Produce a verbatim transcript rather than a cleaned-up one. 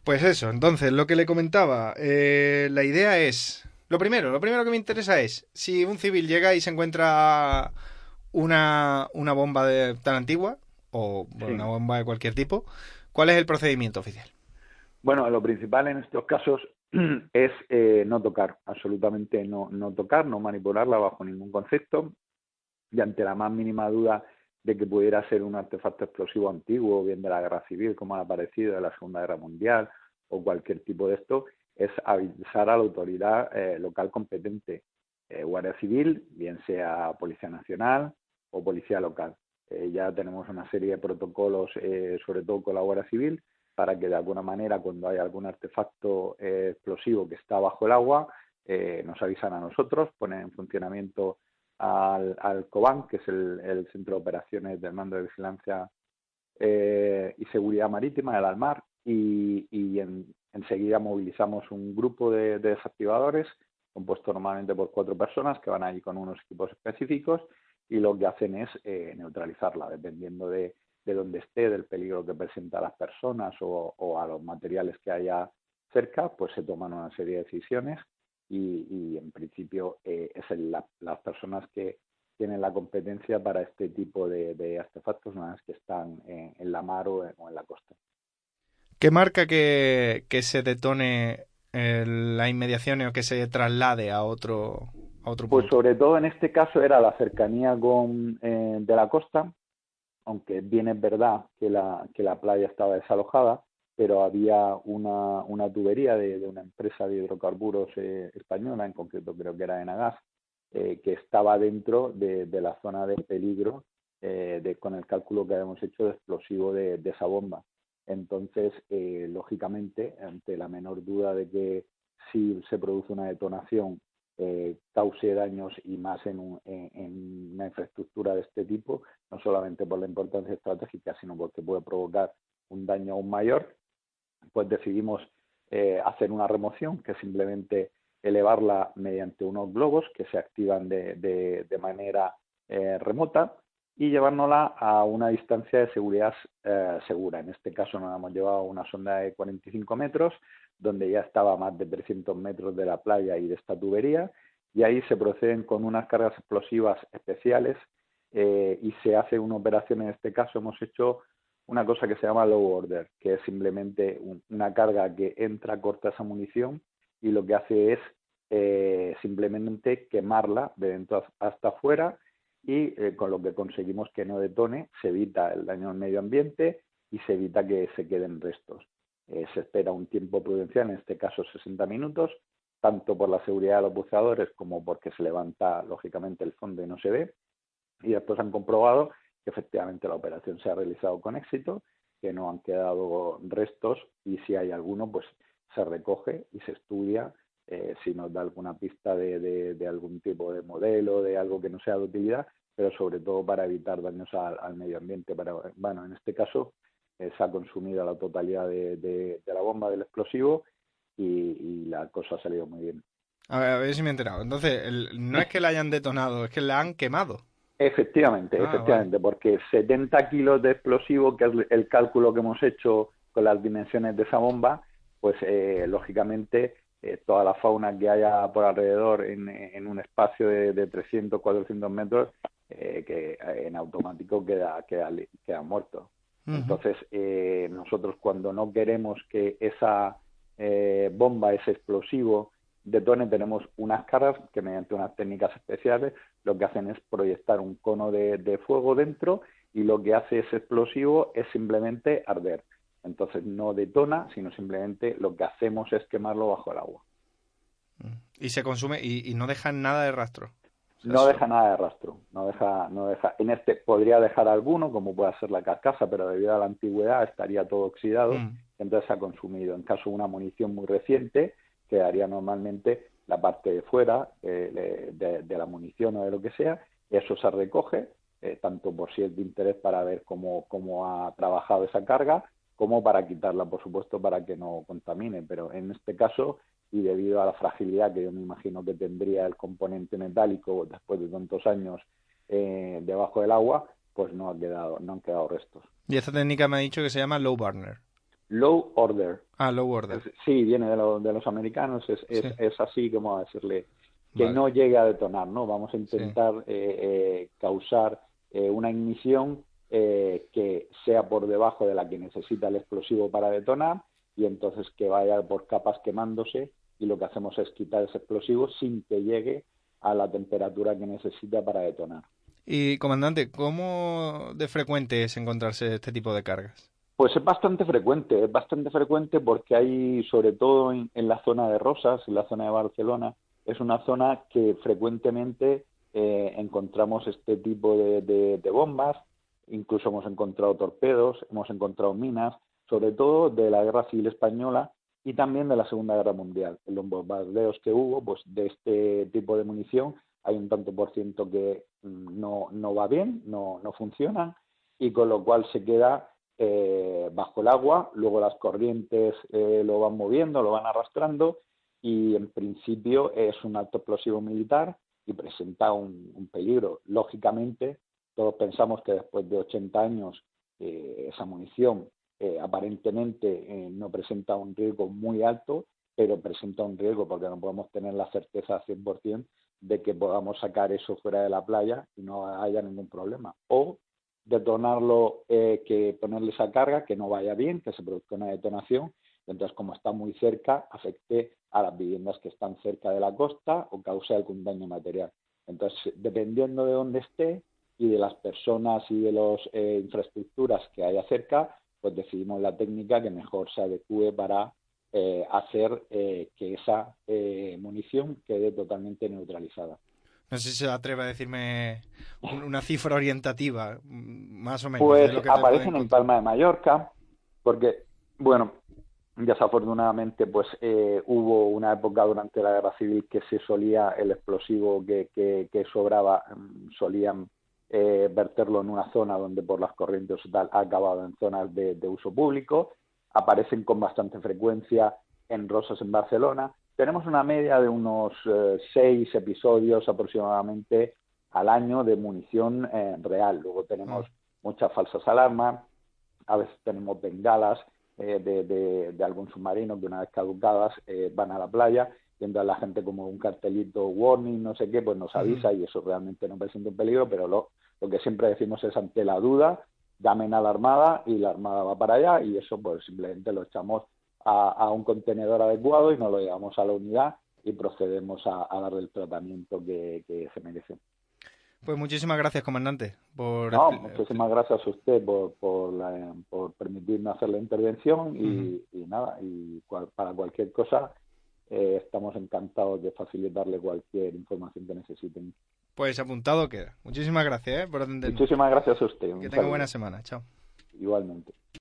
Pues eso, entonces, lo que le comentaba, eh, la idea es, lo primero, lo primero que me interesa es, si un civil llega y se encuentra una, una bomba de, tan antigua, o bueno, una Sí. bomba de cualquier tipo, ¿cuál es el procedimiento oficial? Bueno, lo principal en estos casos es eh, no tocar, absolutamente no, no tocar, no manipularla bajo ningún concepto, y ante la más mínima duda de que pudiera ser un artefacto explosivo antiguo, bien de la guerra civil, como ha aparecido de la Segunda Guerra Mundial, o cualquier tipo de esto, es avisar a la autoridad eh, local competente, eh, Guardia Civil, bien sea Policía Nacional o Policía Local. Eh, ya tenemos una serie de protocolos, eh, sobre todo con la Guardia Civil, para que de alguna manera cuando hay algún artefacto eh, explosivo que está bajo el agua, eh, nos avisan a nosotros, ponen en funcionamiento al, al COBAN, que es el, el Centro de Operaciones del Mando de Vigilancia eh, y Seguridad Marítima, el ALMAR, y, y en, enseguida movilizamos un grupo de, de desactivadores, compuesto normalmente por cuatro personas, que van allí con unos equipos específicos, y lo que hacen es eh, neutralizarla, dependiendo de, de dónde esté, del peligro que presenta a las personas o, o a los materiales que haya cerca, pues se toman una serie de decisiones y, y en principio eh, es el, la, las personas que tienen la competencia para este tipo de, de artefactos una vez que están en, en la mar o en, o en la costa. ¿Qué marca que, que se detone en las inmediaciones o que se traslade a otro, a otro Pues punto? sobre todo en este caso era la cercanía con, eh, de la costa, aunque bien es verdad que la, que la playa estaba desalojada, pero había una, una tubería de, de, una empresa de hidrocarburos eh, española, en concreto creo que era Enagas, eh, que estaba dentro de, de la zona de peligro eh, de, con el cálculo que habíamos hecho de explosivo de, de esa bomba. Entonces, eh, lógicamente, ante la menor duda de que si se produce una detonación eh, cause daños y más en, un, en, en una infraestructura de este tipo, no solamente por la importancia estratégica, sino porque puede provocar un daño aún mayor, pues decidimos eh, hacer una remoción, que es simplemente elevarla mediante unos globos que se activan de, de, de manera eh, remota y llevárnosla a una distancia de seguridad eh, segura. En este caso nos hemos llevado una sonda de cuarenta y cinco metros, donde ya estaba a más de trescientos metros de la playa y de esta tubería, y ahí se proceden con unas cargas explosivas especiales eh, y se hace una operación. En este caso hemos hecho una cosa que se llama low order, que es simplemente un, una carga que entra, corta esa munición y lo que hace es eh, simplemente quemarla de dentro hasta afuera y eh, con lo que conseguimos que no detone, se evita el daño al medio ambiente y se evita que se queden restos. Eh, se espera un tiempo prudencial, en este caso sesenta minutos, tanto por la seguridad de los buceadores como porque se levanta lógicamente el fondo y no se ve, y después han comprobado que efectivamente la operación se ha realizado con éxito, que no han quedado restos y si hay alguno, pues se recoge y se estudia eh, si nos da alguna pista de, de, de, algún tipo de modelo, de algo que no sea de utilidad, pero sobre todo para evitar daños al, al medio ambiente. Pero, bueno, en este caso eh, se ha consumido la totalidad de, de, de la bomba del explosivo y, y la cosa ha salido muy bien. A ver, a ver si me he enterado. Entonces, el- no es que la hayan detonado, es que la han quemado. Efectivamente, Ah, vale. efectivamente, porque setenta kilos de explosivo, que es el cálculo que hemos hecho con las dimensiones de esa bomba, pues eh, lógicamente eh, toda la fauna que haya por alrededor en, en un espacio de, de trescientos, cuatrocientos metros, eh, que en automático queda, queda, queda muerto. Ujú. Entonces, eh, nosotros cuando no queremos que esa eh, bomba, ese explosivo, detone, tenemos unas caras que mediante unas técnicas especiales lo que hacen es proyectar un cono de, de fuego dentro y lo que hace ese explosivo es simplemente arder. Entonces no detona, sino simplemente lo que hacemos es quemarlo bajo el agua. Y se consume y, y no dejan nada de rastro. O sea, No eso. deja nada de rastro, no deja, no deja, en este podría dejar alguno, como puede ser la carcasa, pero debido a la antigüedad estaría todo oxidado, Mm. entonces se ha consumido. En caso de una munición muy reciente, quedaría normalmente la parte de fuera eh, de, de la munición o de lo que sea, eso se recoge, eh, tanto por si es de interés para ver cómo, cómo ha trabajado esa carga, como para quitarla, por supuesto, para que no contamine. Pero en este caso, y debido a la fragilidad que yo me imagino que tendría el componente metálico después de tantos años eh, debajo del agua, pues no, ha quedado, no han quedado restos. Y esta técnica me ha dicho que se llama low burner. Low order, Ah, low order. Es, sí, viene de, lo, de los americanos, es, es, Sí. es así como a decirle que Vale. no llegue a detonar, ¿no? Vamos a Sí. intentar eh, eh, causar eh, una ignición eh, que sea por debajo de la que necesita el explosivo para detonar y entonces que vaya por capas quemándose y lo que hacemos es quitar ese explosivo sin que llegue a la temperatura que necesita para detonar. Y, comandante, ¿cómo de frecuente es encontrarse este tipo de cargas? Pues es bastante frecuente, es bastante frecuente porque hay, sobre todo en, en la zona de Rosas, en la zona de Barcelona, es una zona que frecuentemente eh, encontramos este tipo de, de, de bombas, incluso hemos encontrado torpedos, hemos encontrado minas, sobre todo de la Guerra Civil Española y también de la Segunda Guerra Mundial. En los bombardeos que hubo, pues de este tipo de munición hay un tanto por ciento que mm, no, no va bien, no, no funciona, y con lo cual se queda eh, bajo el agua, luego las corrientes eh, lo van moviendo, lo van arrastrando y en principio es un alto explosivo militar y presenta un, un peligro. Lógicamente, todos pensamos que después de ochenta años eh, esa munición eh, aparentemente eh, no presenta un riesgo muy alto, pero presenta un riesgo porque no podemos tener la certeza al cien por ciento de que podamos sacar eso fuera de la playa y no haya ningún problema. O detonarlo, eh, que ponerle esa carga, que no vaya bien, que se produzca una detonación, y entonces como está muy cerca, afecte a las viviendas que están cerca de la costa o cause algún daño material. Entonces, dependiendo de dónde esté y de las personas y de las eh, infraestructuras que haya cerca, pues decidimos la técnica que mejor se adecue para eh, hacer eh, que esa eh, munición quede totalmente neutralizada. No sé si se atreve a decirme un- una cifra orientativa, mm, más o menos, Pues de lo que te puede aparecen en encontrar. Palma de Mallorca, porque, bueno, desafortunadamente, pues eh, hubo una época durante la Guerra Civil que se solía, el explosivo que, que, que sobraba, mm, solían eh, verterlo en una zona donde por las corrientes y tal ha acabado en zonas de, de uso público. Aparecen con bastante frecuencia en Rosas, en Barcelona. Tenemos una media de unos eh, seis episodios aproximadamente al año de munición eh, real. Luego Mm. tenemos muchas falsas alarmas, a veces tenemos bengalas eh, de, de, de algún submarino que una vez caducadas eh, van a la playa y entonces la gente como un cartelito warning, no sé qué, pues nos Ujú. avisa y eso realmente no presenta un peligro, pero lo, lo que siempre decimos es ante la duda, llamen a la Armada y la Armada va para allá y eso pues simplemente lo echamos a, a un contenedor adecuado y nos lo llevamos a la unidad y procedemos a, a darle el tratamiento que, que se merece. Pues muchísimas gracias, comandante, por... No, expli- expli- muchísimas gracias a usted por, por, la- por permitirme hacer la intervención Ujú. y, y nada, y cual- para cualquier cosa eh, estamos encantados de facilitarle cualquier información que necesiten. Pues apuntado queda. Muchísimas gracias, ¿eh? Por atendernos. Muchísimas gracias a usted, Que un tenga buena saludo, semana. Chao. igualmente.